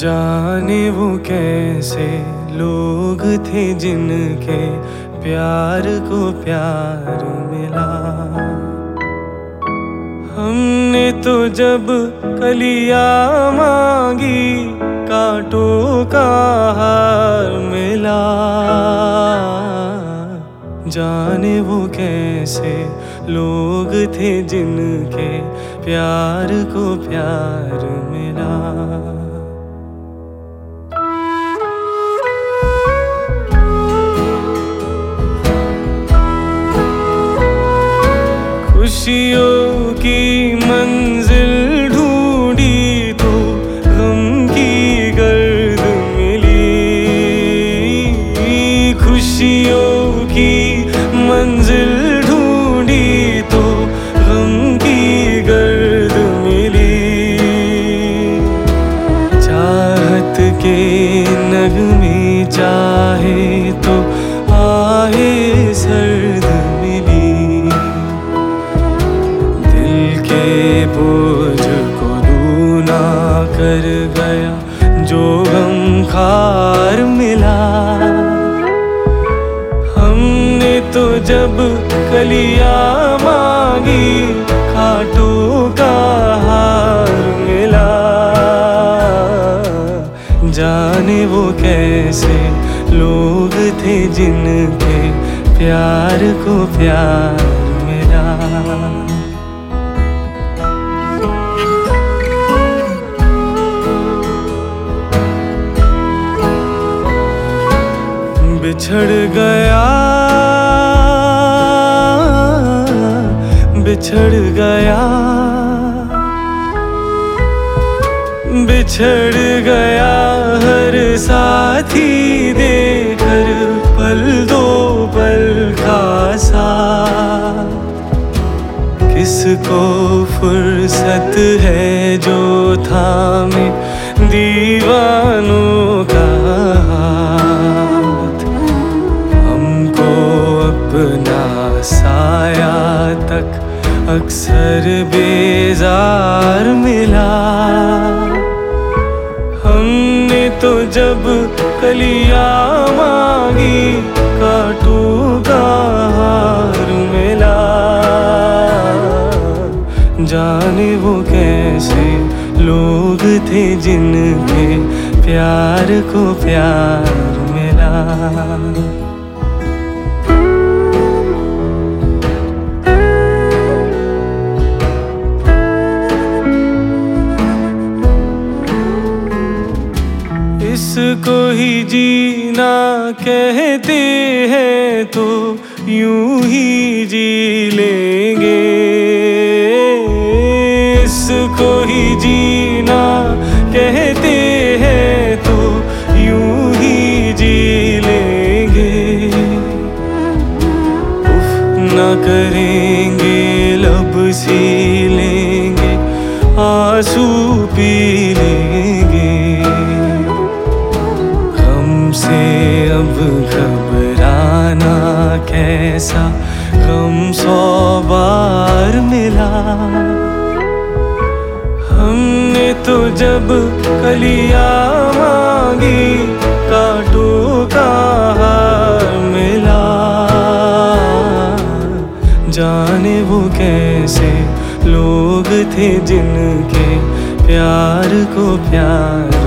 जाने वो कैसे लोग थे जिनके प्यार को प्यार मिला। हमने तो जब कलियां मांगी कांटों का हार मिला। जाने वो कैसे लोग थे जिनके प्यार को प्यार मिला। खुशियों की मंजिल ढूंढी तो गम की गर्द मिली। खुशियों की मंजिल ढूंढी तो गम की गर्द मिली। चाहत के नगमे चाहे तो आए सर्द मिली। बोझ को दूना कर गया जो गम खार मिला। हमने तो जब कलियां मांगी कांटों का हार मिला। जाने वो कैसे लोग थे जिनके प्यार को प्यार मिला। बिछड़ गया बिछड़ गया बिछड़ गया हर साथी देकर पल दो पल का साथ। किसको फुर्सत है जो थामे दीवानों का हाथ। हमको अपना साया तक अक्सर बेजार मिला। हमने तो जब कलियां मांगी कांटों का हार मिला। जाने वो कैसे लोग थे जिनके प्यार को प्यार मिला। इसको ही जीना कहते हैं तो यूं ही जी लेंगे। इसको ही जीना कहते हैं तो यूं ही जी लेंगे। उफ न करेंगे लब सी लेंगे आंसू पी लेंगे। से अब घबराना कैसा गम 100 बार मिला। हमने तो जब कलियां मांगी कांटों का हार मिला। जाने वो कैसे लोग थे जिनके प्यार को प्यार